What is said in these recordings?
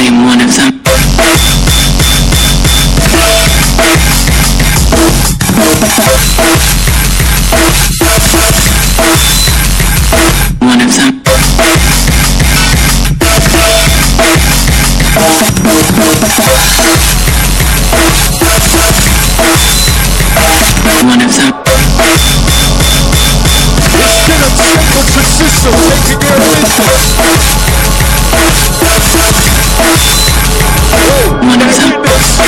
am one of them. One of them. One of them. It's still a simple system, taking care of business. One of them.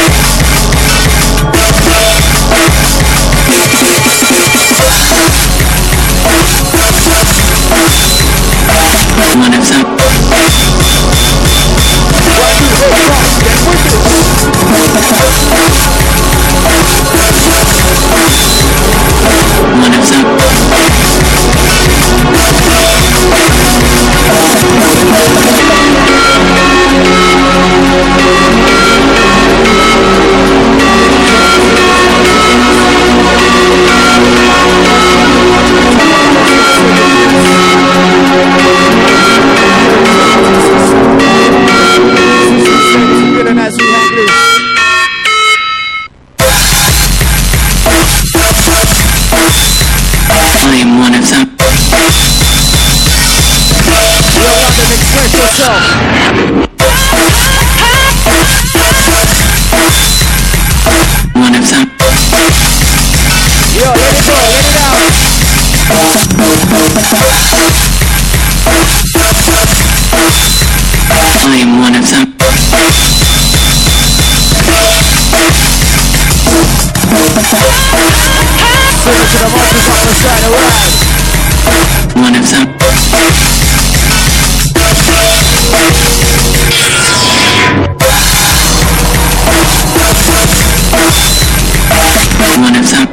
One of them. Why do you hold fast? Get with this. One of them. As we hang loose. I am one of them. Yo, London, express yourself. One of them. Yo, let it go, let it out. I am one of them. Send it to the monsters up the side around. One of them. One of them.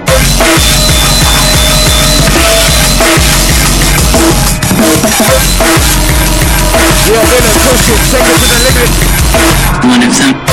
Yo, villain, push it, take it to the limit. One of them.